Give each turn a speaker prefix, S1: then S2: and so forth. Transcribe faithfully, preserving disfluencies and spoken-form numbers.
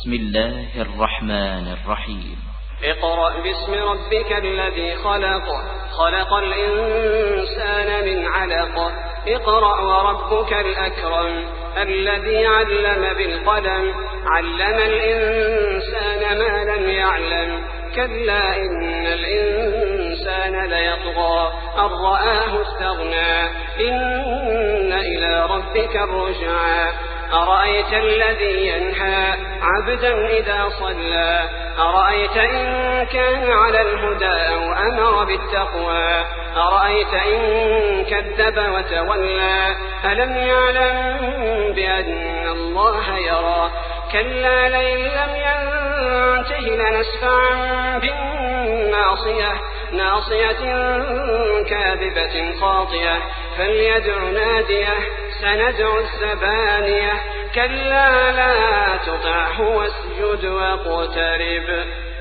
S1: بسم الله الرحمن الرحيم.
S2: اقرأ باسم ربك الذي خلق خلق الإنسان من علق اقرأ وربك الأكرم الذي علم بالقلم علم الإنسان ما لم يعلم كلا إن الإنسان ليطغى أن رآه استغنى إن إلى ربك الرجعى أرأيت الذي ينهى عبدا إذا صلى أرأيت إن كان على الهدى أو أمر بالتقوى أرأيت إن كذب وتولى ألم يعلم بأن الله يرى كلا لئن لم ينته لنسفعا بالناصية ناصية كاذبة خاطئة فليدع ناديه سندع الزبانية كلا لا تطعه واسجد واقترب.